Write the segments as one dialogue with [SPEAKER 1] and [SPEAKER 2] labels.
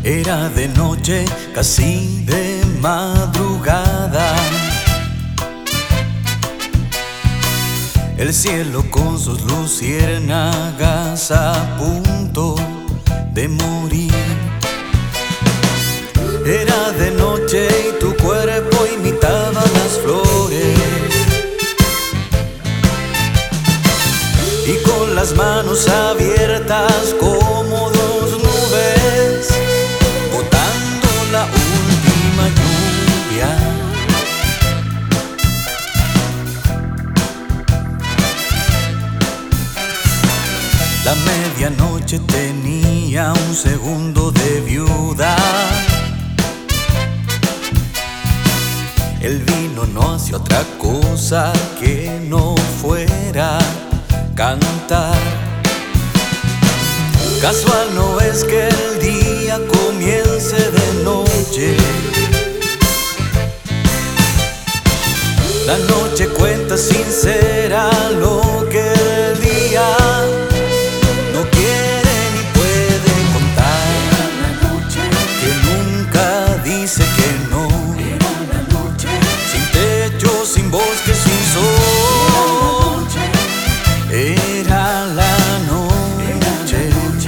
[SPEAKER 1] Era de noche, casi de madrugada. El cielo con sus luciérnagas a punto de morir. Era de noche y tu cuerpo imitaba las flores, y con las manos abiertas como dos nubes, botando la última lluvia. La medianoche tenía un segundo de viuda. El vino no hacía otra cosa que no fuera cantar. Casual no es que el día comience de noche. La noche cuenta sincera lo que el día no quiere ni puede contar.
[SPEAKER 2] Era la noche
[SPEAKER 1] que nunca dice que no.
[SPEAKER 2] Era la noche,
[SPEAKER 1] Sin techo, sin bosque, sin sol. Era la noche.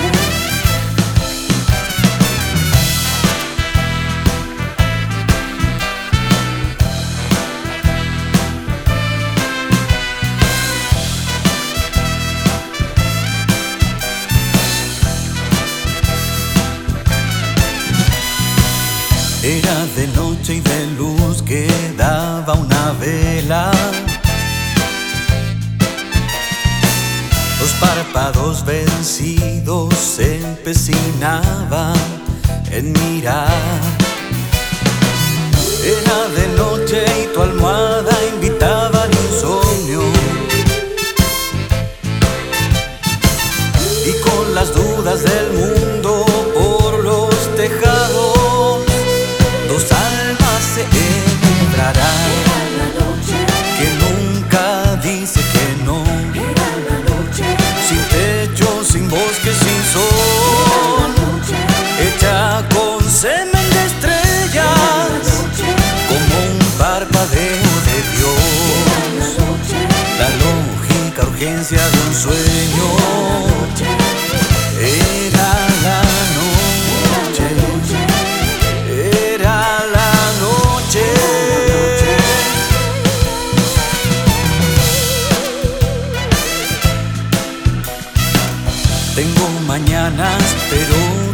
[SPEAKER 1] Era de noche y de luz que daba una vela. Los párpados vencidos se empecinaban en mirar. Era de noche y tu almohada invitaba al insomnio, y con las dudas del mundo por los tejados, dos almas se encontrarán.
[SPEAKER 2] era la noche,
[SPEAKER 1] Que nunca dice que no.
[SPEAKER 2] era la noche,
[SPEAKER 1] Sin techo, sin bosque, sin
[SPEAKER 2] era
[SPEAKER 1] sol,
[SPEAKER 2] la noche,
[SPEAKER 1] hecha con semen de estrellas, como un parpadeo de Dios. La lógica urgencia de un sueño. Era la noche, era la noche. Tengo mañanas, pero